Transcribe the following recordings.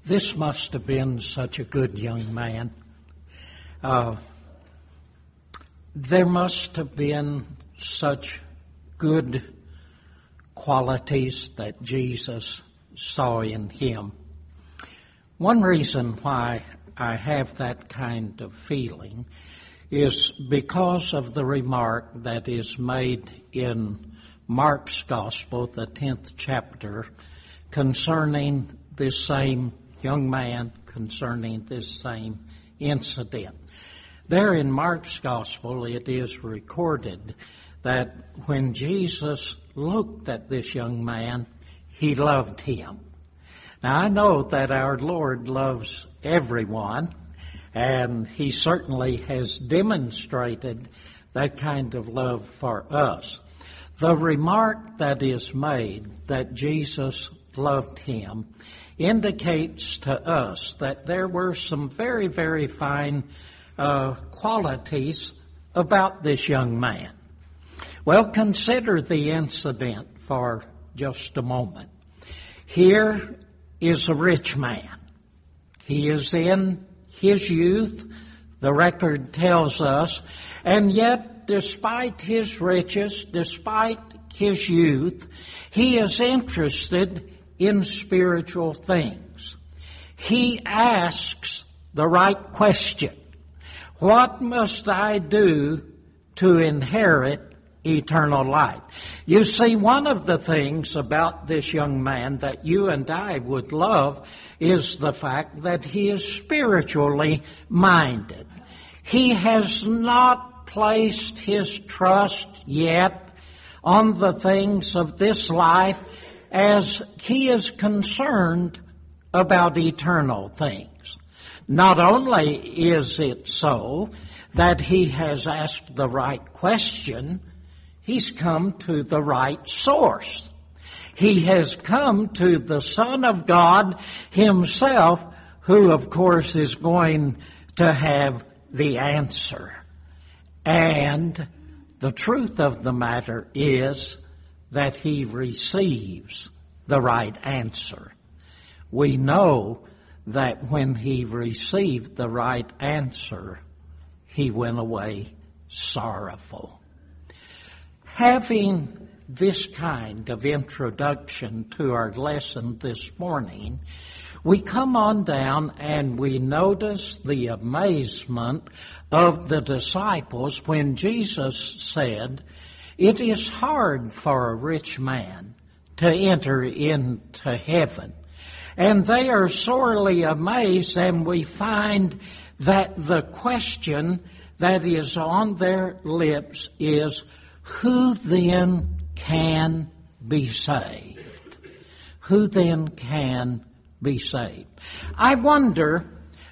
This must have been such a good young man. There must have been such good qualities that Jesus saw in him. One reason why I have that kind of feeling is because of the remark that is made in Mark's Gospel, the 10th chapter, concerning this same young man, concerning this same incident. There in Mark's Gospel, it is recorded that when Jesus looked at this young man, he loved him. Now, I know that our Lord loves everyone, and he certainly has demonstrated that kind of love for us. The remark that is made that Jesus loved him indicates to us that there were some very, very fine qualities about this young man. Well, consider the incident for just a moment. Here is a rich man. He is in his youth, the record tells us, and yet despite his riches, despite his youth, he is interested in spiritual things. He asks the right question. What must I do to inherit eternal life? You see, one of the things about this young man that you and I would love is the fact that he is spiritually minded. He has not placed his trust yet on the things of this life as he is concerned about eternal things. Not only is it so that he has asked the right question, he's come to the right source. He has come to the Son of God himself, who, of course, is going to have the answer. And the truth of the matter is that he receives the right answer. We know that when he received the right answer, he went away sorrowful. Having this kind of introduction to our lesson this morning, we come on down and we notice the amazement of the disciples when Jesus said, "It is hard for a rich man to enter into heaven." And they are sorely amazed, and we find that the question that is on their lips is, who then can be saved? Who then can be saved? I wonder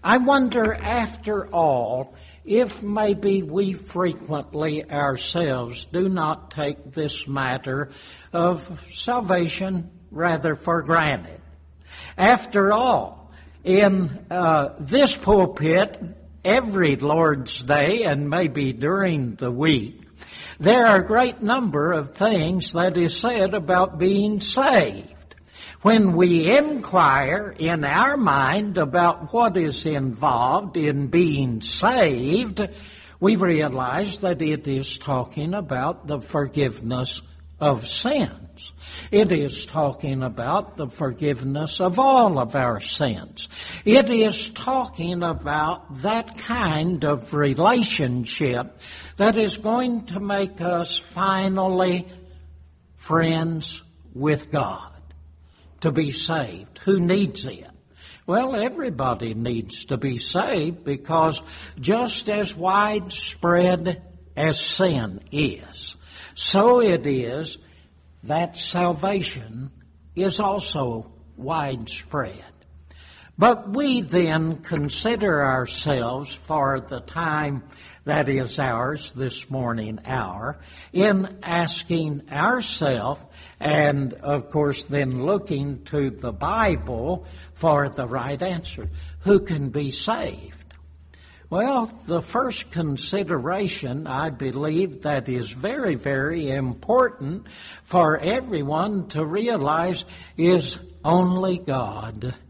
after all, if maybe we frequently ourselves do not take this matter of salvation rather for granted. After all, in this pulpit, every Lord's Day and maybe during the week, there are a great number of things that is said about being saved. When we inquire in our mind about what is involved in being saved, we realize that it is talking about the forgiveness of sins. It is talking about the forgiveness of all of our sins. It is talking about that kind of relationship that is going to make us finally friends with God. To be saved. Who needs it? Well, everybody needs to be saved, because just as widespread as sin is, so it is that salvation is also widespread. But we then consider ourselves for the time that is ours, this morning hour, in asking ourselves, and of course then looking to the Bible for the right answer. Who can be saved? Well, the first consideration, I believe, that is very, very important for everyone to realize is only God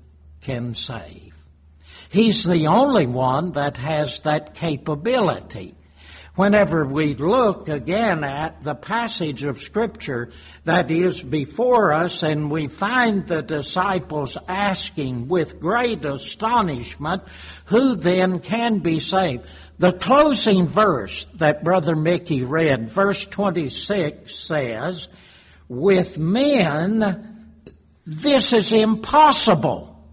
can save. He's the only one that has that capability. Whenever we look again at the passage of Scripture that is before us, and we find the disciples asking with great astonishment, who then can be saved? The closing verse that Brother Mickey read, verse 26, says, with men, this is impossible.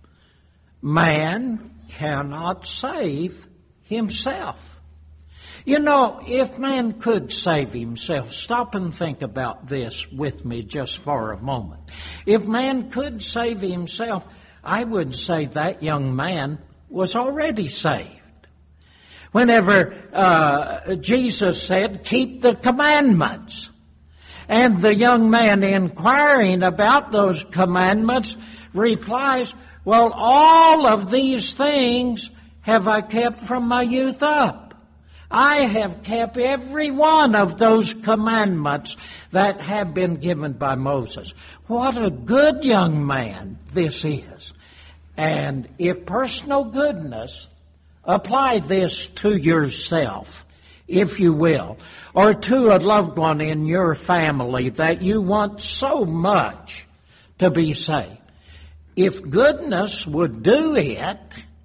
Man cannot save himself. You know, if man could save himself, stop and think about this with me just for a moment. If man could save himself, I would say that young man was already saved. Whenever Jesus said, keep the commandments, and the young man inquiring about those commandments replies, well, all of these things have I kept from my youth up. I have kept every one of those commandments that have been given by Moses. What a good young man this is. And if personal goodness, apply this to yourself, if you will, or to a loved one in your family that you want so much to be saved. If goodness would do it,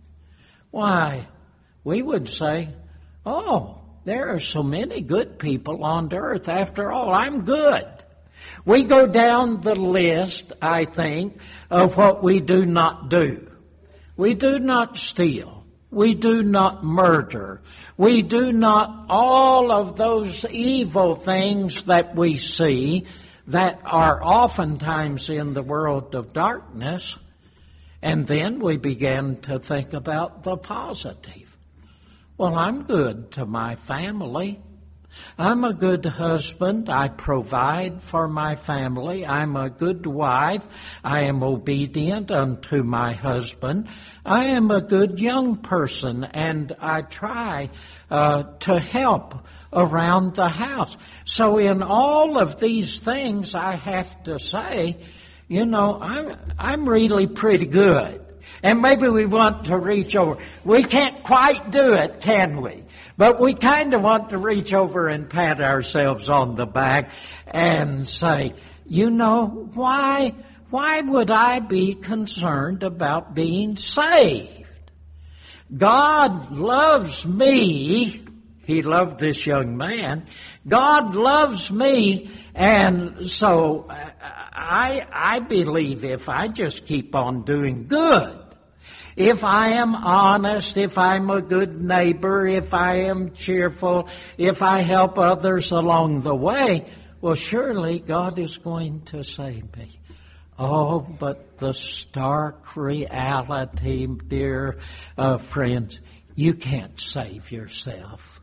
why, we would say, oh, there are so many good people on earth. After all, I'm good. We go down the list, I think, of what we do not do. We do not steal. We do not murder. We do not all of those evil things that we see that are oftentimes in the world of darkness. And then we begin to think about the positive. Well, I'm good to my family. I'm a good husband. I provide for my family. I'm a good wife. I am obedient unto my husband. I am a good young person, and I try to help around the house. So in all of these things, I have to say, you know, I'm really pretty good. And maybe we want to reach over. We can't quite do it, can we? But we kind of want to reach over and pat ourselves on the back and say, you know, why would I be concerned about being saved? God loves me. He loved this young man. God loves me, and so I believe if I just keep on doing good, if I am honest, if I'm a good neighbor, if I am cheerful, if I help others along the way, well, surely God is going to save me. Oh, but the stark reality, dear friends, you can't save yourself.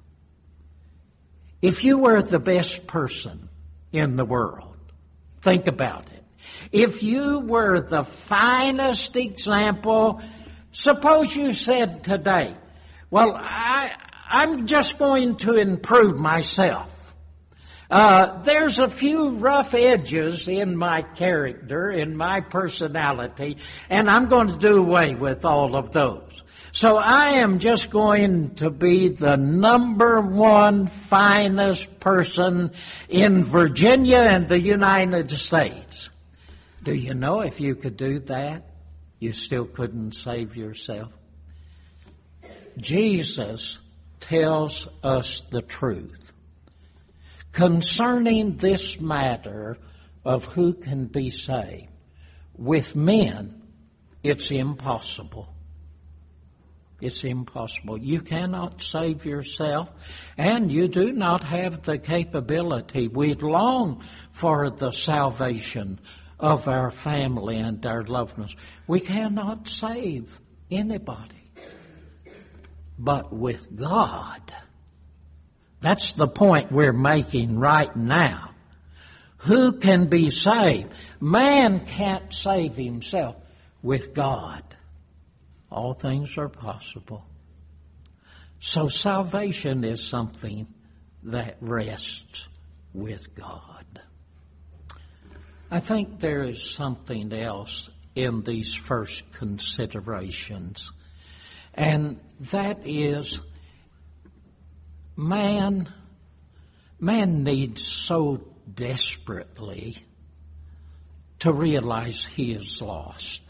If you were the best person in the world, think about it. If you were the finest example, suppose you said today, well, I'm just going to improve myself. There's a few rough edges in my character, in my personality, and I'm going to do away with all of those. So I am just going to be the number one finest person in Virginia and the United States. Do you know if you could do that, you still couldn't save yourself? Jesus tells us the truth concerning this matter of who can be saved. With men, it's impossible. It's impossible. You cannot save yourself, and you do not have the capability. We long for the salvation of our family and our loved ones. We cannot save anybody. But with God, that's the point we're making right now. Who can be saved? Man can't save himself. With God, all things are possible. So salvation is something that rests with God. I think there is something else in these first considerations, and that is man needs so desperately to realize he is lost.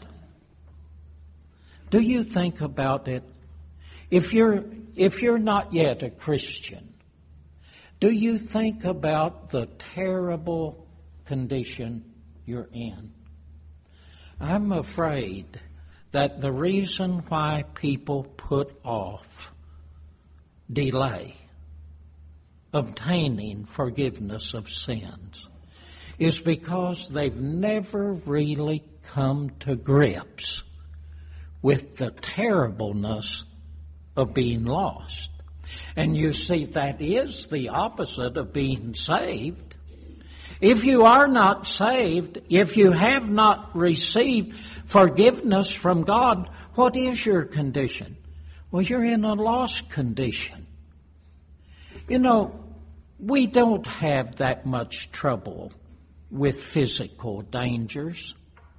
Do you think about it? If you're not yet a Christian, do you think about the terrible condition you're in? I'm afraid that the reason why people put off, delay, obtaining forgiveness of sins is because they've never really come to grips with the terribleness of being lost. And you see, that is the opposite of being saved. If you are not saved, if you have not received forgiveness from God, what is your condition? Well, you're in a lost condition. You know, we don't have that much trouble with physical dangers.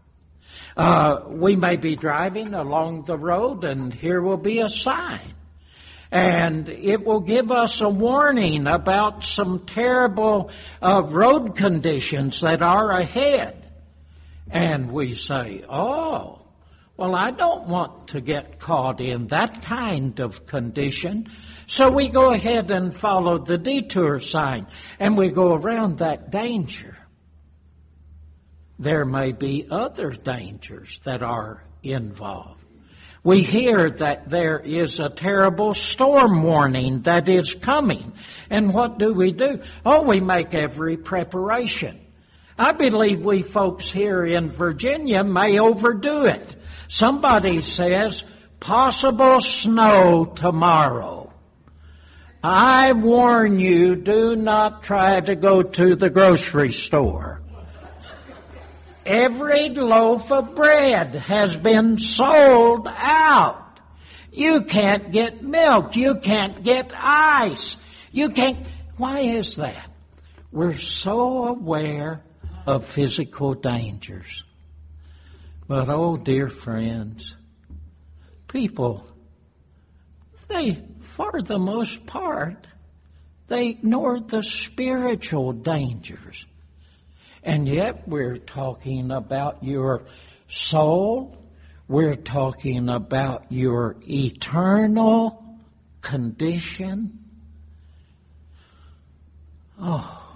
We may be driving along the road and here will be a sign. And it will give us a warning about some terrible road conditions that are ahead. And we say, oh, well, I don't want to get caught in that kind of condition. So we go ahead and follow the detour sign, and we go around that danger. There may be other dangers that are involved. We hear that there is a terrible storm warning that is coming. And what do? Oh, we make every preparation. I believe we folks here in Virginia may overdo it. Somebody says, possible snow tomorrow. I warn you, do not try to go to the grocery store. Every loaf of bread has been sold out. You can't get milk. You can't get ice. Why is that? We're so aware of physical dangers. But, oh, dear friends, people, for the most part, they ignore the spiritual dangers. And yet we're talking about your soul. We're talking about your eternal condition. Oh.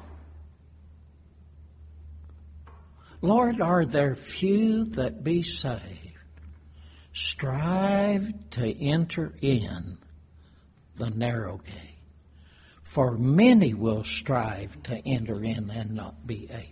Lord, are there few that be saved? Strive to enter in the narrow gate. For many will strive to enter in and not be able.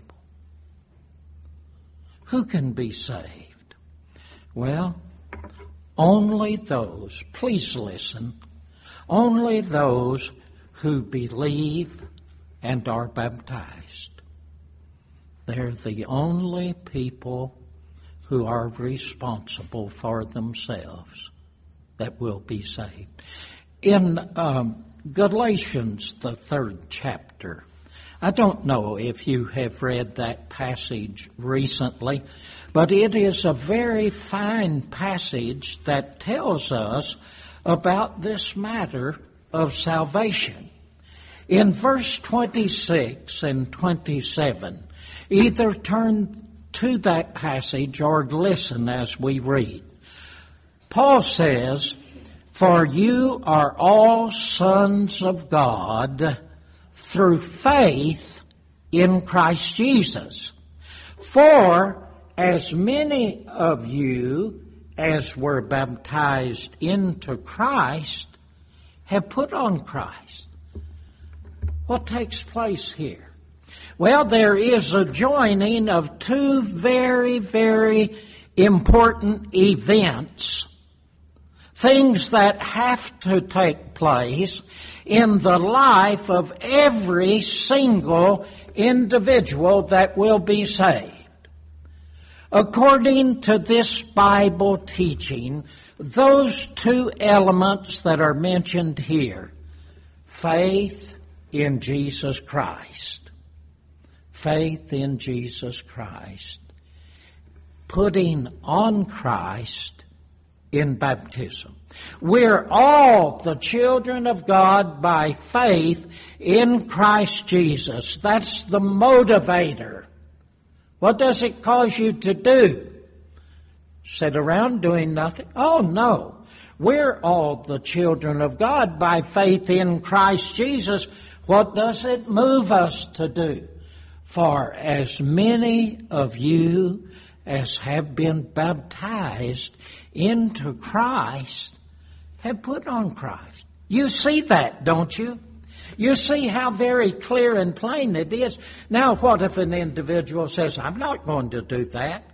Who can be saved? Well, only those, please listen, only those who believe and are baptized. They're the only people who are responsible for themselves that will be saved. In Galatians, the 3rd chapter, I don't know if you have read that passage recently, but it is a very fine passage that tells us about this matter of salvation. In verse 26 and 27, either turn to that passage or listen as we read. Paul says, "For you are all sons of God through faith in Christ Jesus. For as many of you as were baptized into Christ have put on Christ." What takes place here? Well, there is a joining of two very, very important events, things that have to take place in the life of every single individual that will be saved. According to this Bible teaching, those two elements that are mentioned here, faith in Jesus Christ, faith in Jesus Christ, putting on Christ in baptism. We're all the children of God by faith in Christ Jesus. That's the motivator. What does it cause you to do? Sit around doing nothing? Oh, no. We're all the children of God by faith in Christ Jesus. What does it move us to do? For as many of you as have been baptized into Christ have put on Christ. You see that, don't you? You see how very clear and plain it is. Now, what if an individual says, I'm not going to do that?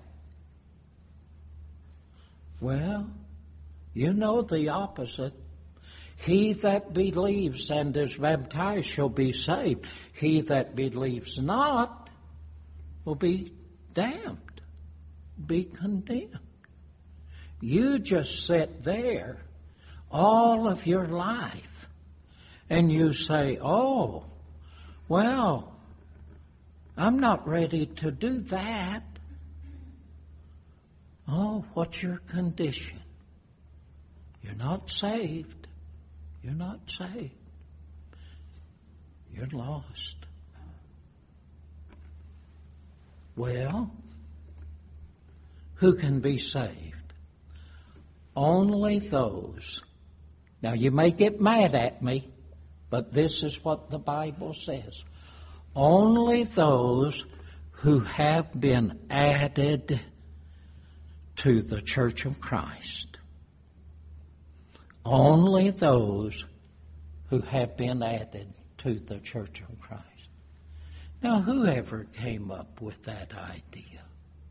Well, you know the opposite. He that believes and is baptized shall be saved. He that believes not will be damned, be condemned. You just sit there all of your life and you say, oh, well, I'm not ready to do that. Oh, what's your condition? You're not saved. You're not saved. You're lost. Well, who can be saved? Only those. Now, you may get mad at me, but this is what the Bible says. Only those who have been added to the Church of Christ. Only those who have been added to the Church of Christ. Now, whoever came up with that idea?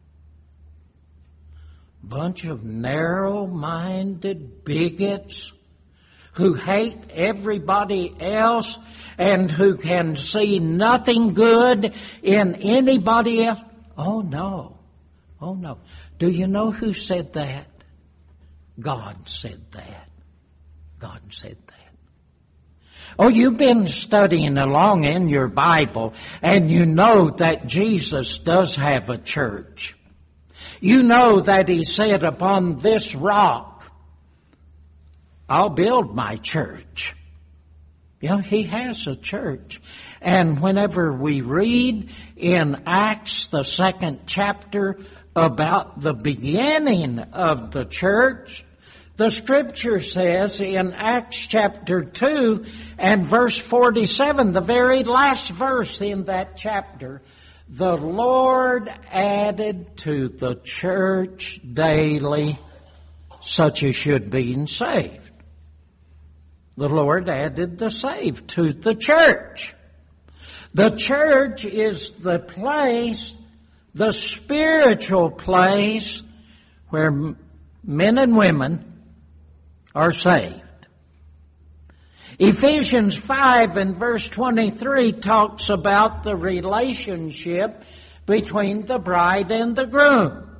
Bunch of narrow-minded bigots who hate everybody else and who can see nothing good in anybody else. Oh, no. Oh, no. Do you know who said that? God said that. God said that. Oh, you've been studying along in your Bible, and you know that Jesus does have a church. You know that He said, upon this rock, I'll build my church. You know, He has a church. And whenever we read in Acts, the 2nd chapter, about the beginning of the church, the Scripture says in Acts chapter 2 and verse 47, the very last verse in that chapter, the Lord added to the church daily such as should be saved. The Lord added the saved to the church. The church is the place, the spiritual place where men and women are saved. Ephesians 5 and verse 23 talks about the relationship between the bride and the groom.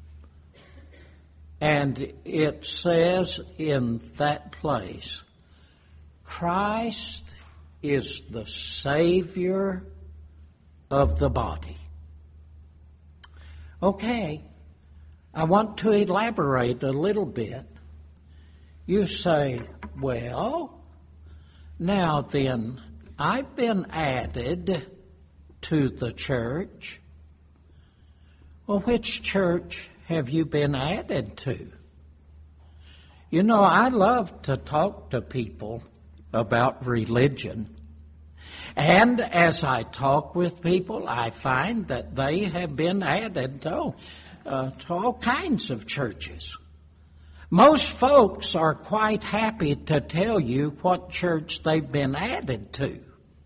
And it says in that place, Christ is the Savior of the body. Okay, I want to elaborate a little bit. You say, well, now then, I've been added to the church. Well, which church have you been added to? You know, I love to talk to people about religion. And as I talk with people, I find that they have been added to all kinds of churches. Most folks are quite happy to tell you what church they've been added to.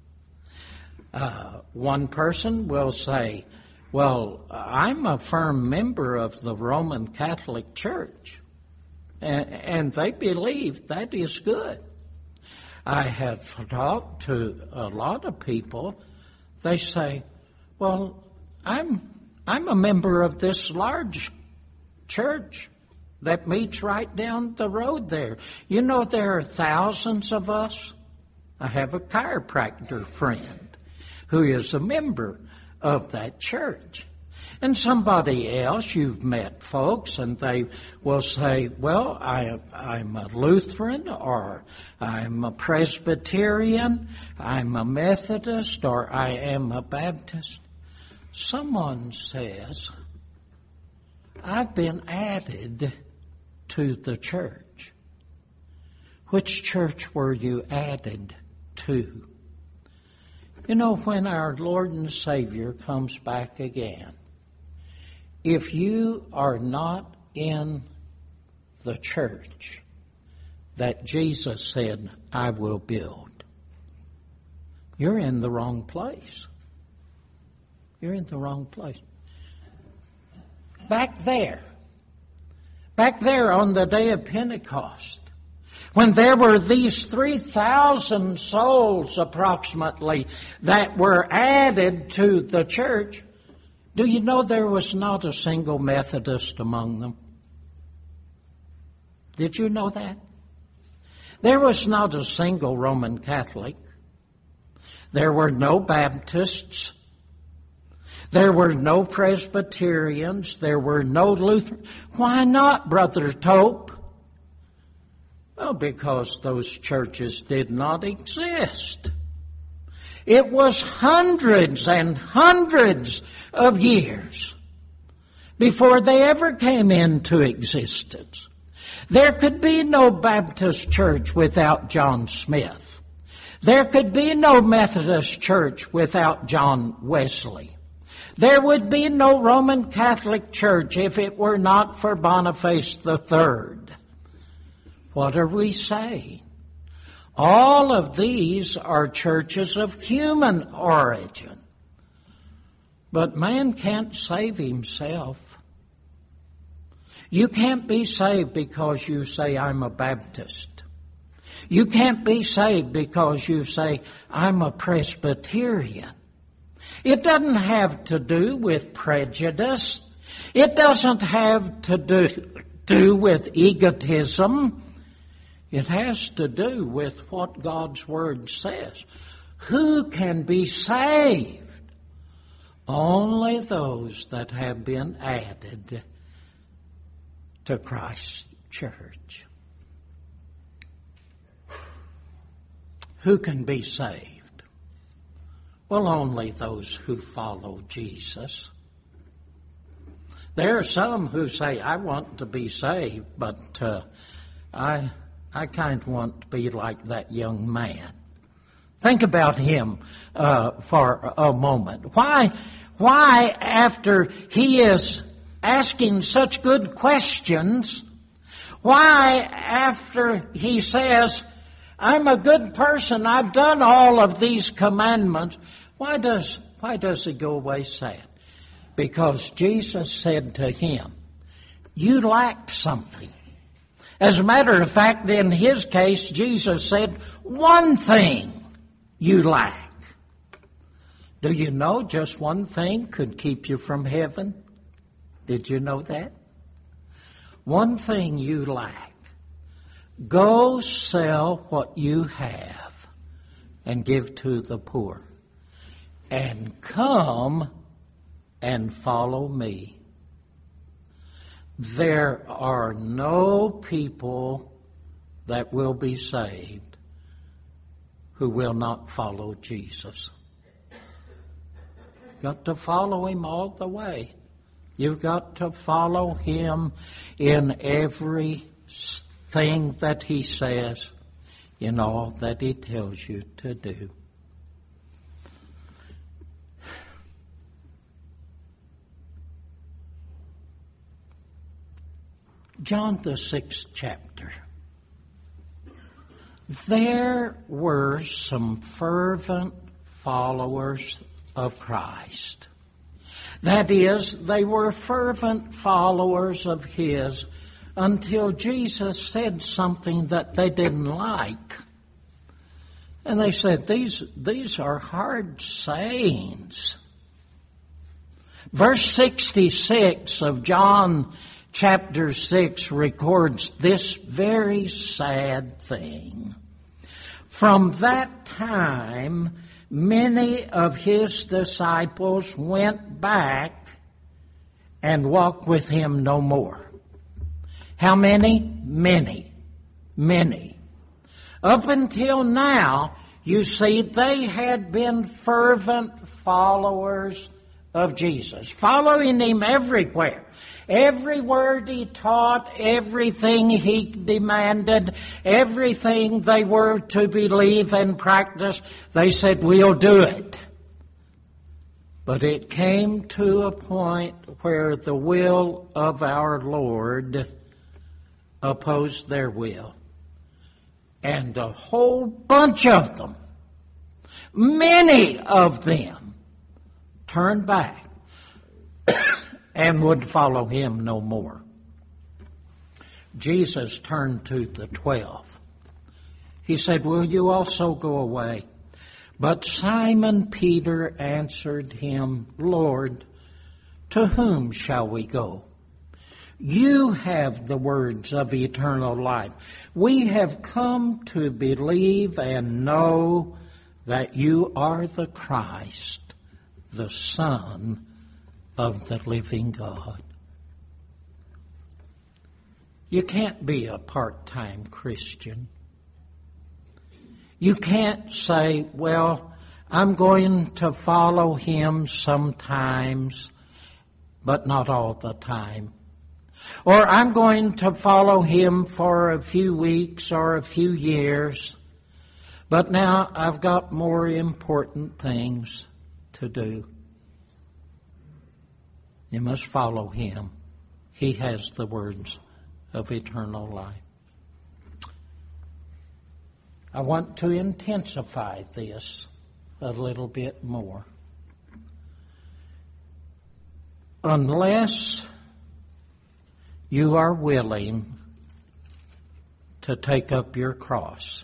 One person will say, well, I'm a firm member of the Roman Catholic Church, and they believe that is good. I have talked to a lot of people. They say, well, I'm a member of this large church that meets right down the road there. You know, there are thousands of us. I have a chiropractor friend who is a member of that church. And somebody else, you've met folks, and they will say, well, I'm a Lutheran, or I'm a Presbyterian, I'm a Methodist, or I am a Baptist. Someone says, I've been added to the church. Which church were you added to? You know, when our Lord and Savior comes back again, if you are not in the church that Jesus said, I will build, you're in the wrong place. You're in the wrong place. Back there on the day of Pentecost, when there were these 3,000 souls approximately that were added to the church, do you know there was not a single Methodist among them? Did you know that? There was not a single Roman Catholic. There were no Baptists. There were no Presbyterians. There were no Lutherans. Why not, Brother Tope? Well, because those churches did not exist. It was hundreds and hundreds of years before they ever came into existence. There could be no Baptist church without John Smith. There could be no Methodist church without John Wesley. There would be no Roman Catholic church if it were not for Boniface III. What are we saying? All of these are churches of human origin. But man can't save himself. You can't be saved because you say, I'm a Baptist. You can't be saved because you say, I'm a Presbyterian. It doesn't have to do with prejudice. It doesn't have to do with egotism. It has to do with what God's Word says. Who can be saved? Only those that have been added to Christ's church. Who can be saved? Well, only those who follow Jesus. There are some who say, I want to be saved, but I kind of want to be like that young man. Think about him for a moment. Why after he is asking such good questions, why after he says, I'm a good person, I've done all of these commandments, why does he go away sad? Because Jesus said to him, you lacked something. As a matter of fact, in his case, Jesus said, one thing you lack. Do you know just one thing could keep you from heaven? Did you know that? One thing you lack. Go sell what you have and give to the poor. And come and follow me. There are no people that will be saved who will not follow Jesus. Got to follow him all the way. You've got to follow him in everything that he says, in all that he tells you to do. John the 6th chapter. There were some fervent followers of Christ. That is, they were fervent followers of his until Jesus said something that they didn't like. And they said, these are hard sayings. Verse 66 of John chapter 6 records this very sad thing. From that time, many of his disciples went back and walk with him no more. How many? Many. Many. Up until now, you see, they had been fervent followers of Jesus, following him everywhere. Every word he taught, everything he demanded, everything they were to believe and practice, they said, we'll do it. But it came to a point where the will of our Lord opposed their will. And a whole bunch of them, many of them, turned back and would follow him no more. Jesus turned to the 12. He said, will you also go away? But Simon Peter answered him, Lord, to whom shall we go? You have the words of eternal life. We have come to believe and know that you are the Christ, the Son of the living God. You can't be a part-time Christian. You can't say, well, I'm going to follow him sometimes, but not all the time. Or I'm going to follow him for a few weeks or a few years, but now I've got more important things to do. You must follow him. He has the words of eternal life. I want to intensify this a little bit more. Unless you are willing to take up your cross.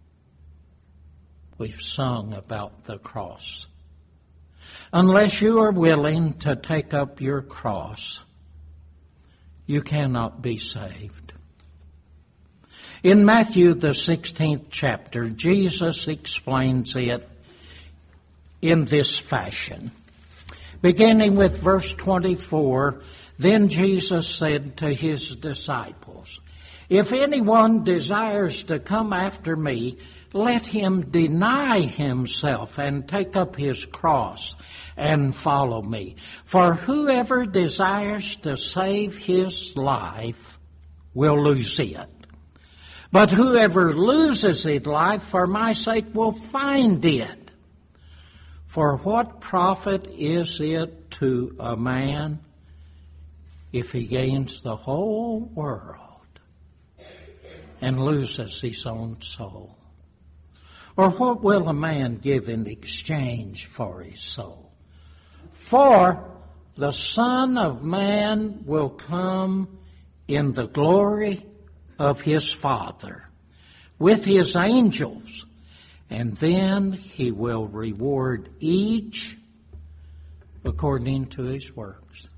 We've sung about the cross. Unless you are willing to take up your cross, you cannot be saved. In Matthew, the 16th chapter, Jesus explains it in this fashion. Beginning with verse 24, then Jesus said to his disciples, if anyone desires to come after me, let him deny himself and take up his cross and follow me. For whoever desires to save his life will lose it. But whoever loses his life for my sake will find it. For what profit is it to a man if he gains the whole world and loses his own soul? Or what will a man give in exchange for his soul? For the Son of Man will come in the glory of his Father with his angels, and then he will reward each according to his works.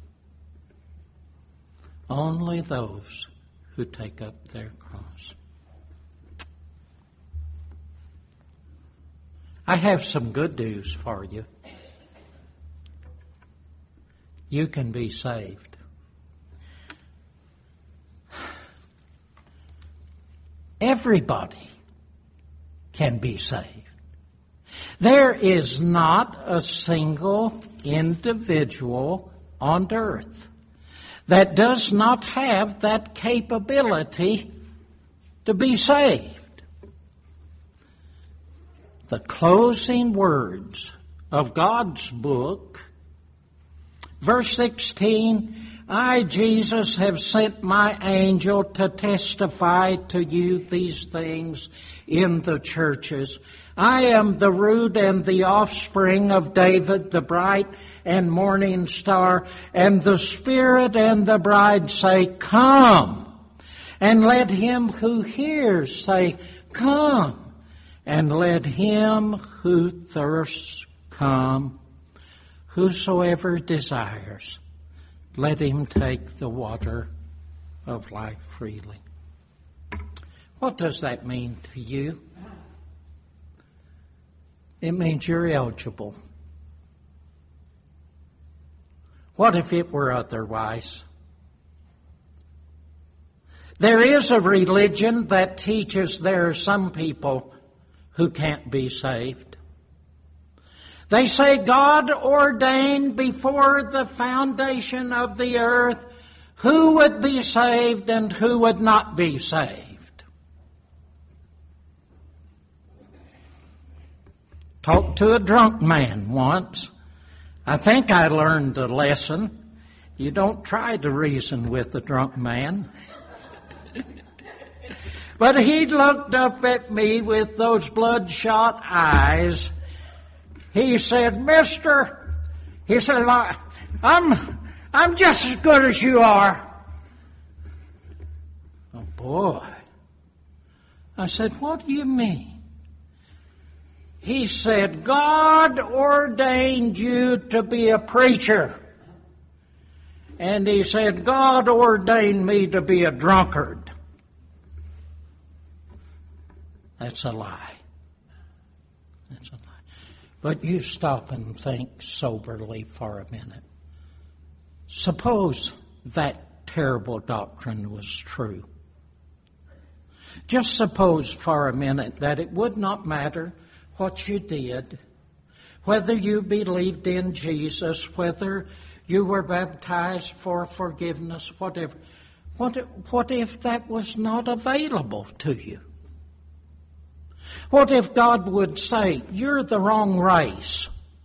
Only those who take up their cross. I have some good news for you. You can be saved. Everybody can be saved. There is not a single individual on earth that does not have that capability to be saved. The closing words of God's book, verse 16, I, Jesus, have sent my angel to testify to you these things in the churches. I am the root and the offspring of David, the bright and morning star, and the Spirit and the bride say, come. And let him who hears say, come. And let him who thirsts come. Whosoever desires, let him take the water of life freely. What does that mean to you? It means you're eligible. What if it were otherwise? There is a religion that teaches there are some people who can't be saved. They say God ordained before the foundation of the earth who would be saved and who would not be saved. Talked to a drunk man once. I think I learned a lesson. You don't try to reason with a drunk man. But he looked up at me with those bloodshot eyes. He said, "Mister," he said, I'm just as good as you are." Oh, boy. I said, "What do you mean?" He said, "God ordained you to be a preacher." And he said, "God ordained me to be a drunkard." That's a lie. That's a lie. But you stop and think soberly for a minute. Suppose that terrible doctrine was true. Just suppose for a minute that it would not matter what you did, whether you believed in Jesus, whether you were baptized for forgiveness, whatever. What if that was not available to you? What if God would say, "You're the wrong race"?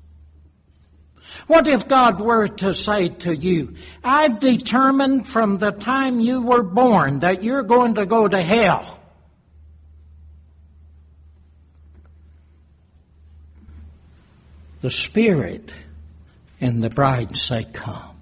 What if God were to say to you, "I've determined from the time you were born that you're going to go to hell"? The Spirit and the bride say, "Come."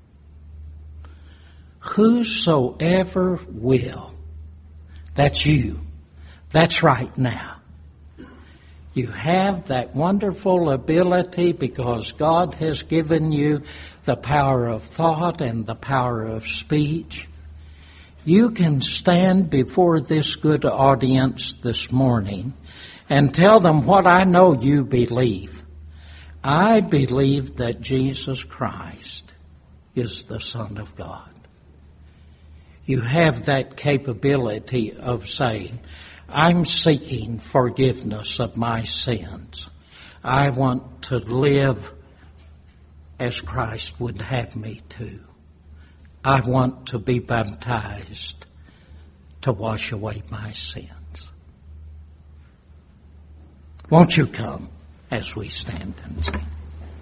Whosoever will. That's you. That's right now. You have that wonderful ability because God has given you the power of thought and the power of speech. You can stand before this good audience this morning and tell them what I know you believe. I believe that Jesus Christ is the Son of God. You have that capability of saying, "I'm seeking forgiveness of my sins. I want to live as Christ would have me to. I want to be baptized to wash away my sins." Won't you come as we stand and sing?